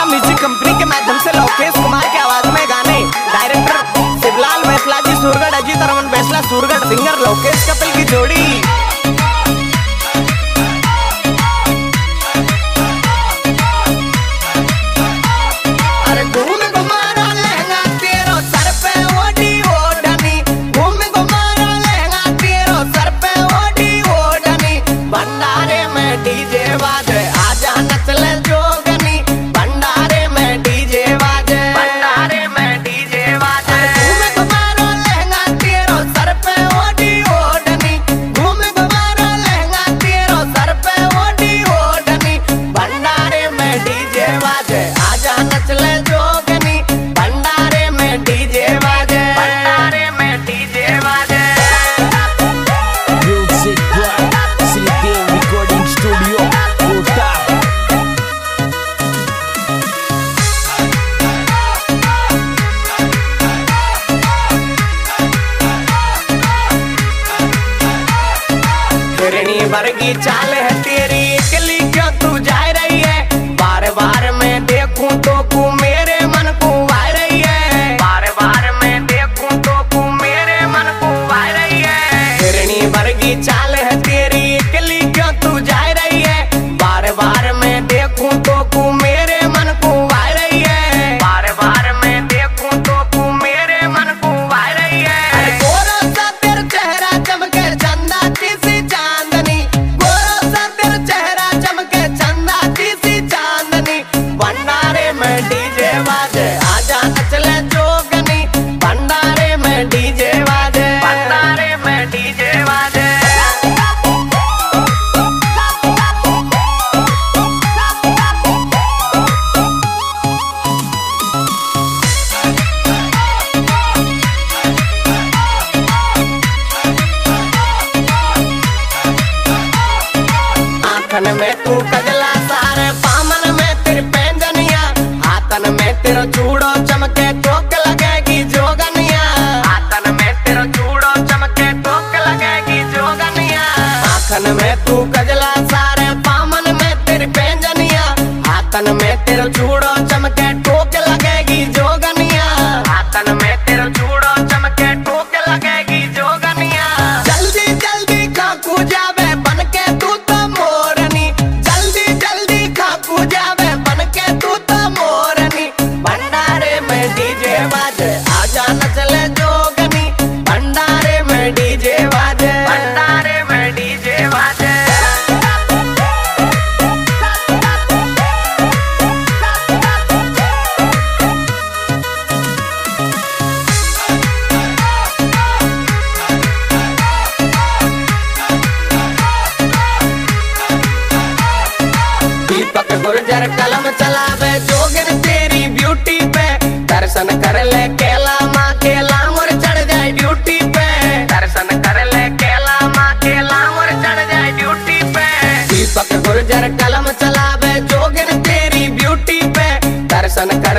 Music company के माध्यम से लोकेश कुमार की आवाज में गाने, डायरेक्टर शिवलाल बैसला जी सूरगढ़, अजीत रमन बैसला सूरगढ़, सिंगर लोकेश कपिल की जोड़ी। वर्गी चाल है तेरी, अकेली क्यों तू जा रही है? बार बार मैं देखूं तो तू मेरे मन को आ रही है, बार बार मैं देखूं तो तू मेरे मन को आ रही है। हिरणी वर्गी चाल है तेरी, अकेली क्यों तू जा रही है? बार बार मैं देखूं तो तू मेरे मन को आ रही है, बार बार मैं देखूं तो तू मेरे मन को आ रही है। गोरा सा तेरा चेहरा चमके चंदा किसी चांदनी, भंडारे में डीजे वाजे आजा नचले जोगनी, भंडारे में डीजे वाजे, भंडारे में डीजे वाजे। आँखन में तू कजला सारे, पामन में तेरी पैंजनिया, हाथन में तेरा चूड़ो चमके टोक लगेगी जोगनिया, हाथन में तेरा चूड़ो चमके टोक लगेगी जोगनिया। आँखन में तू कजला सारे, पामन में तेरी पैंजनिया, हाथन में तेरा चूड़ो चमके टोक लगेगी जोगनिया, हाथन में तेरा चूड़ो चमके टोक लगेगी जोगनिया। जल्दी जल्दी खाकू जावे बनके तू तो मोरनी, जल्दी जल्दी खाकू जावे बनके तू तो मोरनी, भंडारे में डीजे बाजे आजा नचले जोगनी, भंडारे में डीजे बाजे, भंडारे में डीजे बाजे। दीपक गुर्जर कलम चलावे जोगिन तेरी ब्यूटी पे, दर्शन कर ले केला माँ केला मोर चढ़ जाए ड्यूटी पे, दर्शन कर ले केला माँ केला मोर चढ़ जाए ड्यूटी पे। दीपक गुर्जर कलम चलावे जोगिन तेरी ब्यूटी पे, दर्शन कर